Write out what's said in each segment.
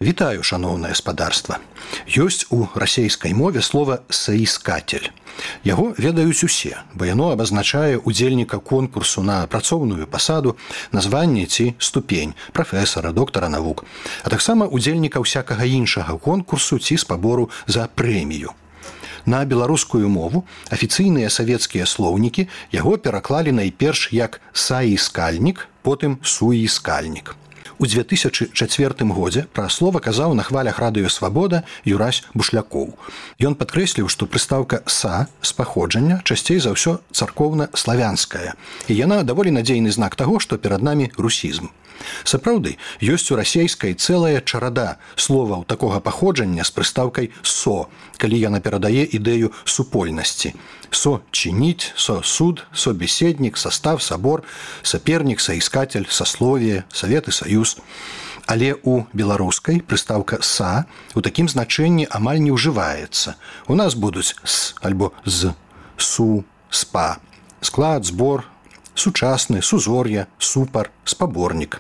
Вітаю, шаноўнае спадарства. Ёсць у расейскай мове слова «саіскатель». Яго ведаюць усе, бо яно абазначае удзельніка конкурсу на працоўную пасаду, названне ці ступень, прафесара, доктара навук, а таксама удзельніка ўсякага іншага конкурсу ці спабору за прэмію. На беларускую мову афіцыйныя савецкія слоўнікі яго пераклалі найперш як «саіскальнік», потым «суіскальнік». У 2004 годзе пра слова казаў на хвалях радыё «Свабода» Юрась Бушлякоў. Ён падкрэсліў, што прыстаўка «са» з паходжання часцей за ўсё царкоўна-славянская, і яна даволі надзейны знак таго, што перад намі русізм. Сапраўды, ёсць у расейскай цэлая чарада словаў такога паходжання з прыстаўкай «со», калі яна перадае ідэю супольнасці. Со-чыніць, со-суд, собеседнік, состав, сабор, сапернік, саіскатель, сасловие, савет і саюз. Але у беларускай прыстаўка «са» у такім значэнні амаль не ўжываецца. У нас будуць «с» альбо «з», «су», «спа», склад, збор, сучасны, сузор'я, супар, спаборнік.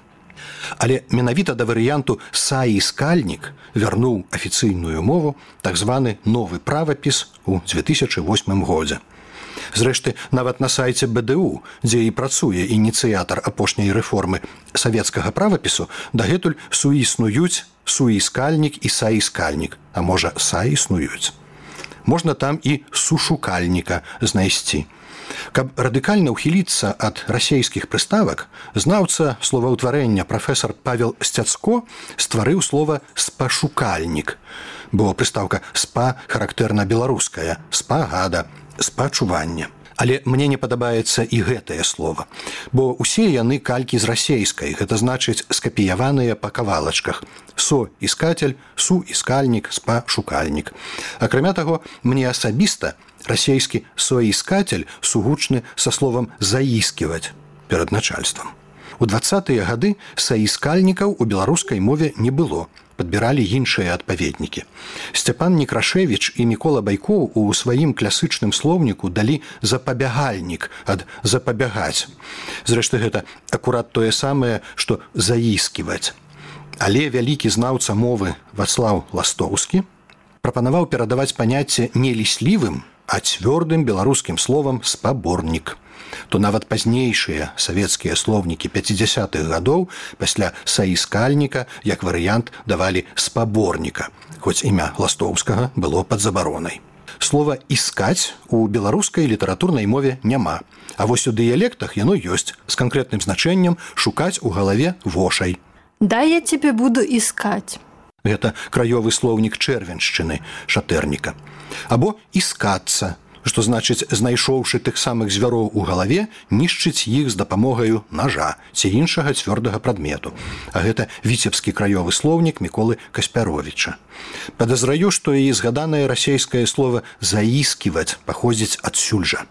Але менавіта да варыянту «саіскальнік» вярнуў афіцыйную мову так званы новы правапіс у 2008 годзе. Зрэшты, нават на сайце БДУ, дзе і працуе ініцыятар апошняй рэформы савецкага правапісу, дагэтуль суіснуюць суіскальнік і саіскальнік, а можа, саіснуюць. Можна там і сушукальніка знайсці. Каб радыкальна ўхіліцца ад расейскіх прыставак, знаўца словаўтварэння прафесар Павел Сцяцко стварыў слова «спашукальнік», бо прыстаўка «спа» характэрна беларуская, «спагада», «спачуванне». Але мне не падабаецца і гэтае слова, бо ўсе яны калькі з расейскай, гэта значыць скапіяваныя па кавалачках. Со-іскатель, су-іскальнік, спа-шукальнік. Акрамя таго, мне асабіста расейскі «соіскатель» сугучны са словам «заісківаць» перад начальствам. У 20-тыя гады саіскальнікаў у беларускай мове не было, падбіралі іншыя адпаведнікі. Сцяпан Некрашевіч і Мікола Байкоў у сваім класычным слоўніку далі запабягальнік ад запабягаць. Зрэшты, гэта акурат тое самае, што «заісківаць». Але вялікі знаўца мовы Вацлаў Ластоўскі прапанаваў перадаваць паняцце не ліслівым, а цвёрдым беларускім словам «спаборнік». То нават пазнейшыя савецкія слоўнікі 50-х гадоў пасля «саіскальніка» як варыянт давалі «спаборніка», хоць імя Ластоўскага было пад забаронай. Слова «іскаць» у беларускай літаратурнай мове няма, а вось у дыялектах яно ёсць з канкрэтным значэннем «шукаць у галаве вошай». «Дай я тебе буду искать». Гэта краёвы слоўнік чэрвеншчыны, шатэрніка. Або «іскацца», што значыць, знайшоўшы тых самых звяроў у галаве, нішчыць іх з дапамогаю нажа ці іншага цвёрдага прадмету. А гэта віцебскі краёвы слоўнік Міколы Каспяровіча. Падазраю, што і згаданае расейскае слова «заісківаць» паходзіць адсюль жа.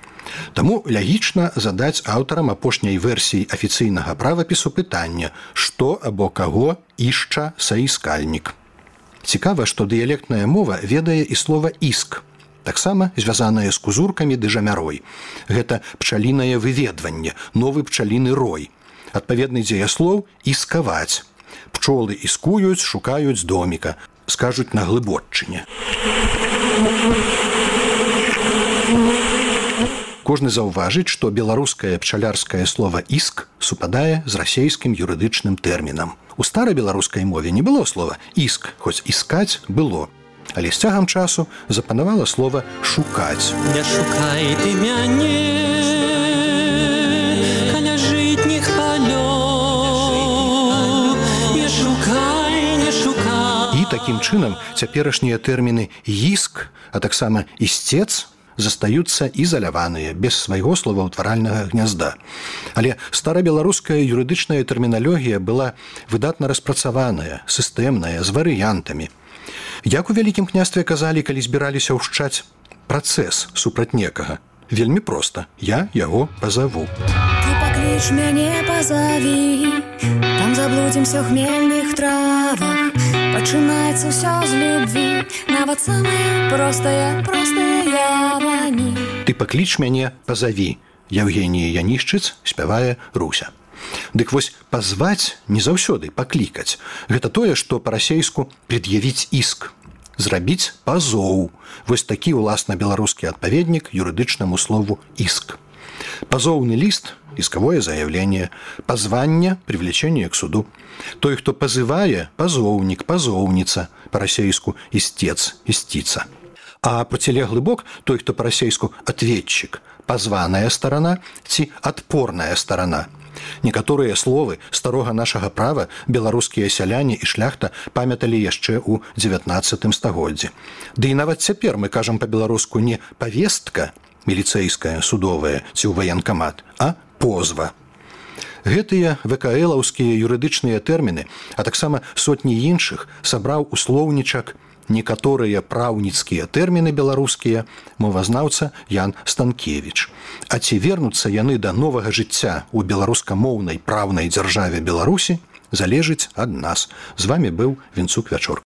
Таму лагічна задаць аўтарам апошняй версіі афіцыйнага правапісу пытанне, што або каго ішча саіскальнік. Цікава, што дыялектная мова ведае і слова «іск», таксама звязанае з кузуркамі ды жамярой. Гэта пчалінае выведванне, новы пчаліны рой. Адпаведны дзеяслоў «іскаваць». Пчолы іскуюць, шукаюць доміка, скажуць на глыбоччыне. Кожны заўважыць, што беларускае пчалярскае слова «іск» супадае з расейскім юрыдычным тэрмінам. У старабеларускай мове не было слова «іск», хоць «іскаць» было. Але з цягам часу запанавала слова «шукаць». Не шукай ты мяне каля жытніх палёў, не шукай, не шукай. І такім чынам цяперашнія тэрміны «іск», а таксама «ісцец» застаюцца ізаляваныя, без свайго словаўтваральнага гнязда. Але старабеларуская юрыдычная тэрміналогія была выдатна распрацаваная, сістэмная, з варыянтамі. Як у вялікім княстве казалі, калі збіраліся ўшчаць працэс супраць некага? Вельмі проста. Я яго пазаву. Ты пакліч мяне, пазаві, там заблудзімся ў хмельных травах. Пачынаецца ўсё з любві, нават самае простае явані. Ты пакліч мяне, пазаві. Евгенія Янішчыц спявае Руся. Дык вось пазваць не заўсёды паклікаць. Гэта тое, што па-расейску пред'явіць іск, зрабіць пазоў. Вось такі ўласна беларускі адпаведнік юрыдычнаму слову іск. Пазоўны ліст, исковое заявление, позвание, привлечение к суду. Той, кто пазывае, пазоўнік, пазоўніца, па-расейску істец, істіца. А процілеглы бок, той, хто па-расейску ответчик, пазваная сторона ці адпорная сторона. Некаторыя словы старога нашага права беларускія сяляне і шляхта памяталі яшчэ ў 19 стагоддзі. Ды і нават цяпер мы кажам па-беларуску не павестка, міліцэйская, судовая ці ў ваенкамат, а позва. Гэтыя ВКЛаўскія юрыдычныя тэрміны, а таксама сотні іншых сабраў у слоўнічак некаторыя праўніцкія тэрміны беларускія мовазнаўца Ян Станкевіч. А ці вернуцца яны да новага жыцця ў беларускамоўнай праўнай дзяржаве Беларусі, залежыць ад нас. З вамі быў Вінцук Вячор.